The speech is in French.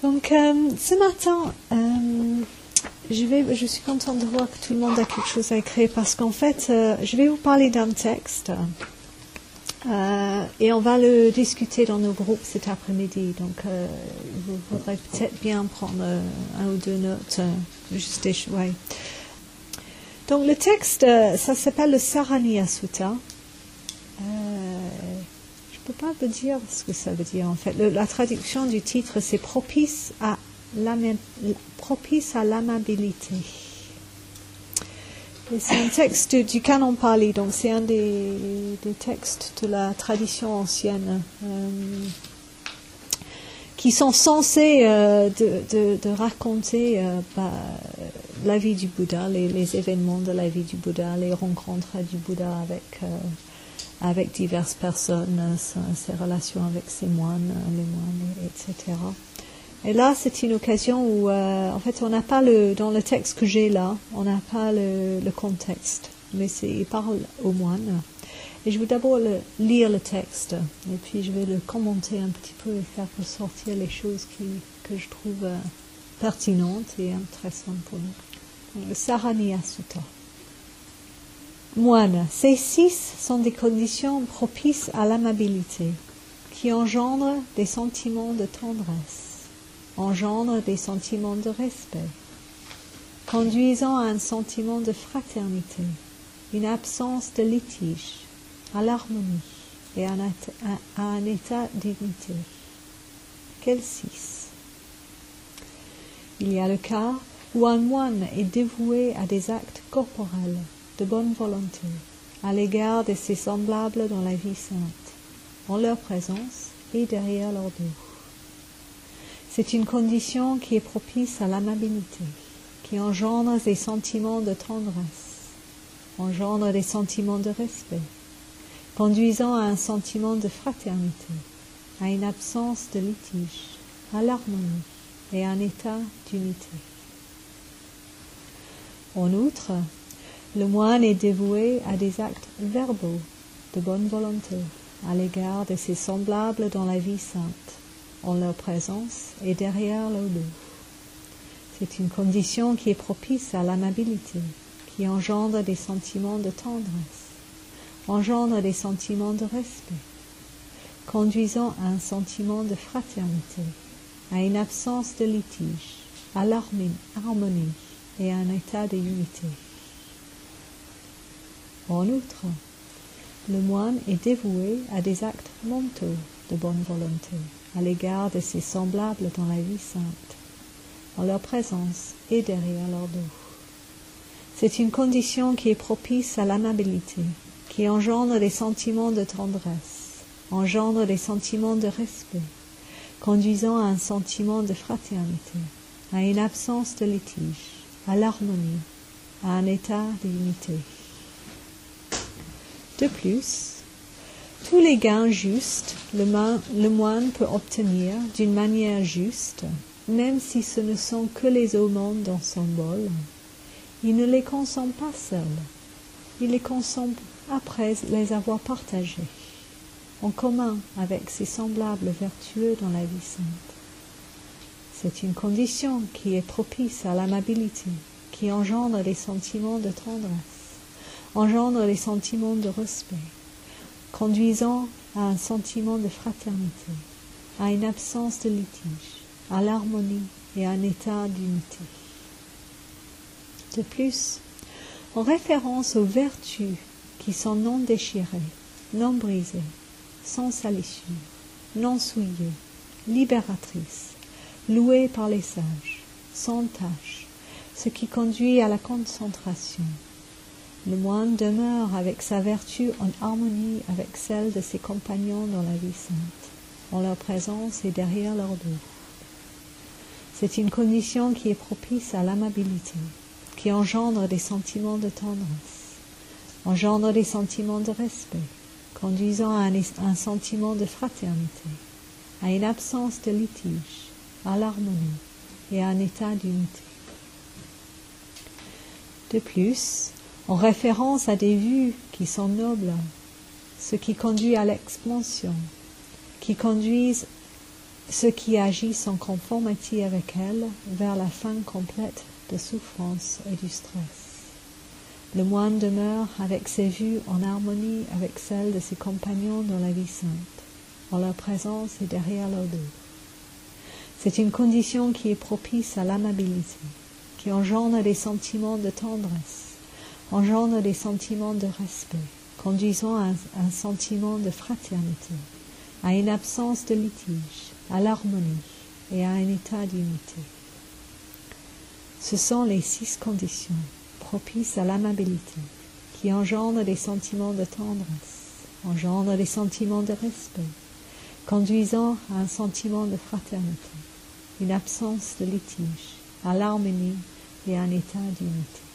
Donc, ce matin, je suis contente de voir que tout le monde a quelque chose à écrire parce qu'en fait, je vais vous parler d'un texte et on va le discuter dans nos groupes cet après-midi. Donc, vous voudrez peut-être bien prendre un ou deux notes, juste des choses. Ouais. Donc, le texte, ça s'appelle le Saraniya Sutta. Je ne peux pas vous dire ce que ça veut dire en fait. La traduction du titre, c'est propice à l'amabilité. Et c'est un texte du Canon Pali, donc c'est un des textes de la tradition ancienne qui sont censés de raconter la vie du Bouddha, les événements de la vie du Bouddha, les rencontres du Bouddha avec diverses personnes, ses relations avec ses moines, les moines, etc. Et là, c'est une occasion où, en fait, on n'a pas dans le texte que j'ai là, on n'a pas le contexte, mais il parle aux moines. Et je vais d'abord lire le texte, et puis je vais le commenter un petit peu et faire ressortir les choses que je trouve pertinentes et intéressantes pour nous. Le Saraniya Sutta. Moines, ces 6 sont des conditions propices à l'amabilité, qui engendrent des sentiments de tendresse, engendrent des sentiments de respect, conduisant à un sentiment de fraternité, une absence de litige, à l'harmonie et à un état d'unité. Quels 6? Il y a le cas où un moine est dévoué à des actes corporels, de bonne volonté, à l'égard de ses semblables dans la vie sainte, en leur présence et derrière leur dos. C'est une condition qui est propice à l'amabilité, qui engendre des sentiments de tendresse, engendre des sentiments de respect, conduisant à un sentiment de fraternité, à une absence de litige, à l'harmonie et à un état d'unité. En outre, le moine est dévoué à des actes verbaux de bonne volonté à l'égard de ses semblables dans la vie sainte, en leur présence et derrière leur dos. C'est une condition qui est propice à l'amabilité, qui engendre des sentiments de tendresse, engendre des sentiments de respect, conduisant à un sentiment de fraternité, à une absence de litige, à l'harmonie et à un état d'unité. En outre, le moine est dévoué à des actes mentaux de bonne volonté à l'égard de ses semblables dans la vie sainte, en leur présence et derrière leur dos. C'est une condition qui est propice à l'amabilité, qui engendre des sentiments de tendresse, engendre des sentiments de respect, conduisant à un sentiment de fraternité, à une absence de litige, à l'harmonie, à un état d'unité. De plus, tous les gains justes le moine peut obtenir d'une manière juste, même si ce ne sont que les aumônes dans son bol, il ne les consomme pas seul, il les consomme après les avoir partagés, en commun avec ses semblables vertueux dans la vie sainte. C'est une condition qui est propice à l'amabilité, qui engendre des sentiments de tendresse, engendre les sentiments de respect, conduisant à un sentiment de fraternité, à une absence de litige, à l'harmonie et à un état d'unité. De plus, en référence aux vertus qui sont non déchirées, non brisées, sans salissure, non souillées, libératrices, louées par les sages, sans tache, ce qui conduit à la concentration. Le moine demeure avec sa vertu en harmonie avec celle de ses compagnons dans la vie sainte, en leur présence et derrière leur dos. C'est une condition qui est propice à l'amabilité, qui engendre des sentiments de tendresse, engendre des sentiments de respect, conduisant à un sentiment de fraternité, à une absence de litige, à l'harmonie et à un état d'unité. De plus, en référence à des vues qui sont nobles, ce qui conduit à l'expansion, qui conduisent ceux qui agissent en conformité avec elle vers la fin complète de souffrance et du stress. Le moine demeure avec ses vues en harmonie avec celles de ses compagnons dans la vie sainte, en leur présence et derrière leur dos. C'est une condition qui est propice à l'amabilité, qui engendre des sentiments de tendresse, engendre des sentiments de respect, conduisant à un sentiment de fraternité, à une absence de litige, à l'harmonie et à un état d'unité. Ce sont les 6 conditions propices à l'amabilité qui engendrent des sentiments de tendresse, engendrent des sentiments de respect, conduisant à un sentiment de fraternité, une absence de litige, à l'harmonie et à un état d'unité.